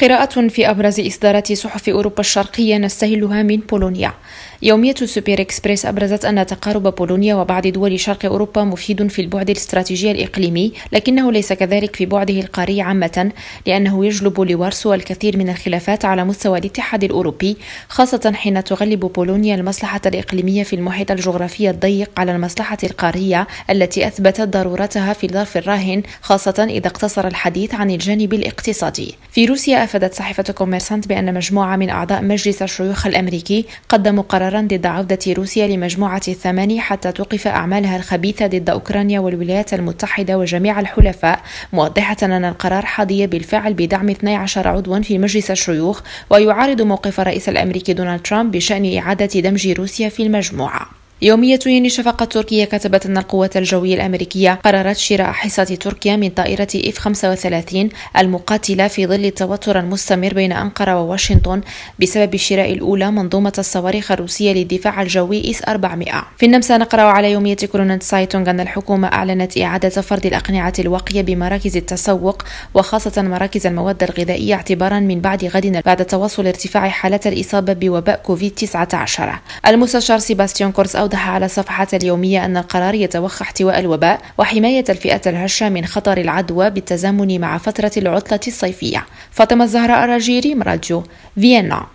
قراءة في أبرز إصدارات صحف أوروبا الشرقية نستهلها من بولونيا. يومية سوبر إكسبريس أبرزت أن تقارب بولونيا وبعض دول شرق أوروبا مفيد في البعد الاستراتيجي الإقليمي، لكنه ليس كذلك في بعده القاري عامة، لأنه يجلب لوارسو الكثير من الخلافات على مستوى الاتحاد الأوروبي، خاصة حين تغلب بولونيا المصلحة الإقليمية في المحيط الجغرافي الضيق على المصلحة القارية التي أثبتت ضرورتها في الظرف الراهن، خاصة إذا اقتصر الحديث عن الجانب الاقتصادي. في روسيا أفادت صحيفة كوميرسانت بأن مجموعة من أعضاء مجلس الشيوخ الأمريكي قدموا قرارا ضد عودة روسيا لمجموعة الثماني حتى توقف أعمالها الخبيثة ضد أوكرانيا والولايات المتحدة وجميع الحلفاء، موضحة أن القرار حظي بالفعل بدعم 12 عضوا في مجلس الشيوخ ويعارض موقف الرئيس الأمريكي دونالد ترامب بشأن إعادة دمج روسيا في المجموعة. يومية يني شفقة تركيا كتبت أن القوات الجوية الأمريكية قررت شراء حصة تركيا من طائرة F-35 المقاتلة في ظل التوتر المستمر بين أنقرة وواشنطن بسبب شراء الأولى منظومة الصواريخ الروسية للدفاع الجوي S-400. في النمسا نقرأ على يومية كروننت سايتونغ أن الحكومة أعلنت إعادة فرض الأقنعة الواقية بمراكز التسوق وخاصة مراكز المواد الغذائية اعتبارا من بعد غد بعد تواصل ارتفاع حالات الإصابة بوباء كوفيد-19. المستشار سيباستيان كورس أوضح على صفحة اليومية أن القرار يتوخى احتواء الوباء وحماية الفئة الهشة من خطر العدوى بالتزامن مع فترة العطلة الصيفية. فاطمة الزهراء الراجيري، راديو فيينا.